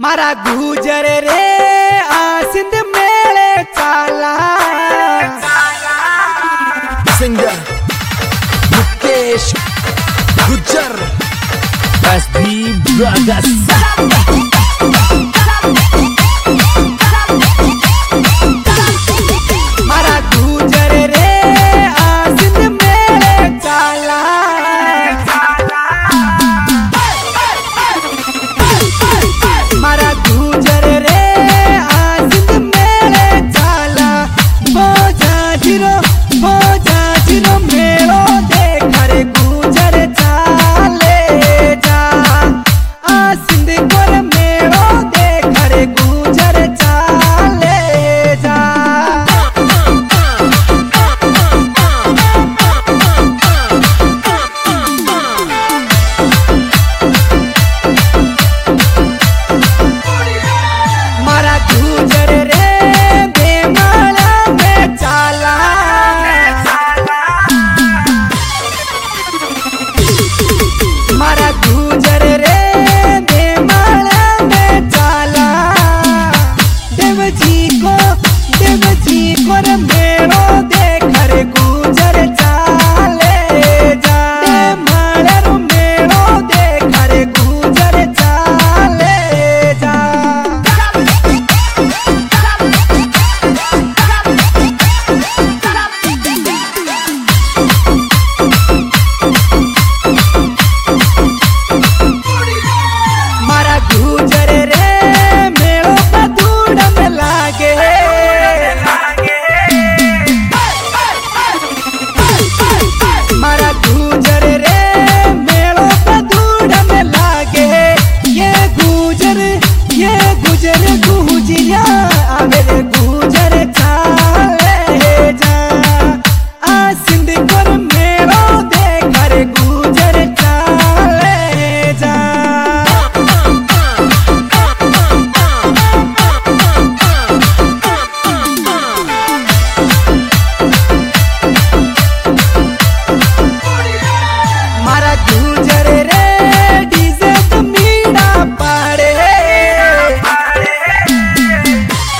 मारा गुजर रे सिंध मेले चाला सिंगर मुकेश गुजर एसबी ब्रदर्स। मारा गुजर रे सिंध मेले चाला मारा गुजर रे सिंध मेले चाला बोझा जीरो मेलो देख रे गुजर चाले जा सिंध कोर मेलो देख रे गुजर चाले जा। मारा गुजर रे बेमाला में चाला मारा गुजर रे बेमाला में चाला देवजी को रे मेलो देख रे गुजर चाले जा बेमाला रो मेलो देख रे गुजर चाले जा। मारा गुजर रे मेलो पधूड़ में लागे मारा गुजर रे मेलो पधूड़ में लागे ये गुजर गुजरिया आवे रे गुजर चाले जा सिंध कोर मेलो देख रे गुजर चाले जा। मारा गुजर रे डीजे तो मीड़ा पाड़े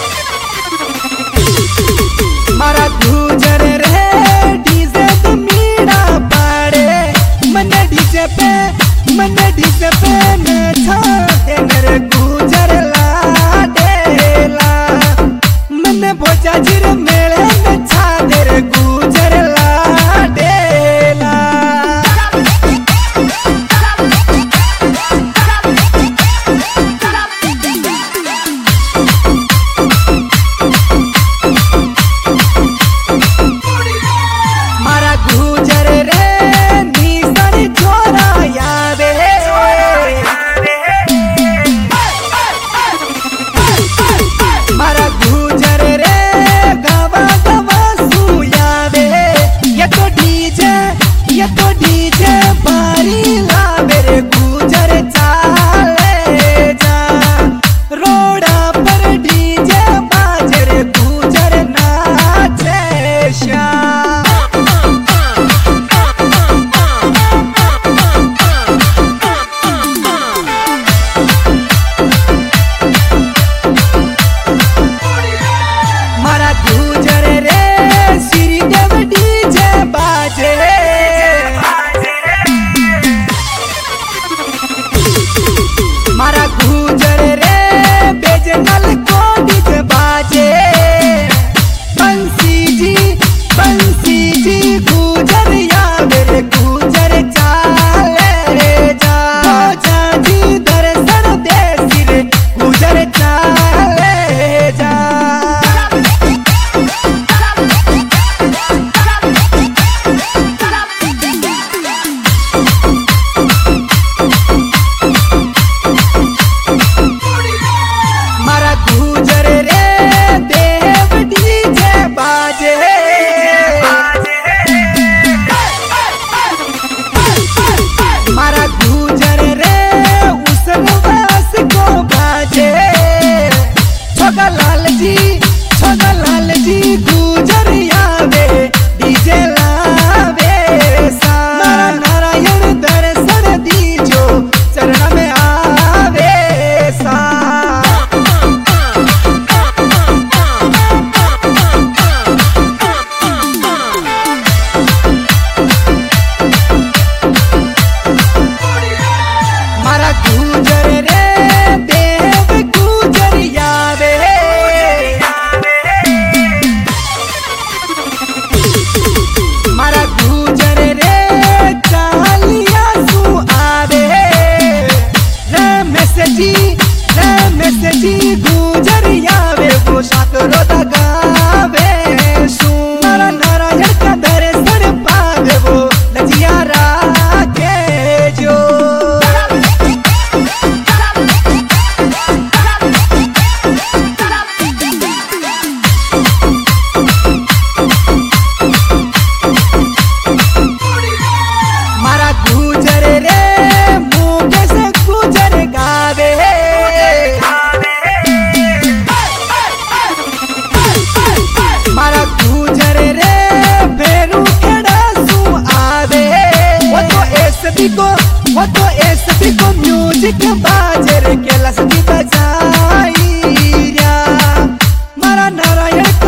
एसपी को फोटो एसपी को म्यूजिक बाजे रे केलस दी बजाई रा मारा नारायण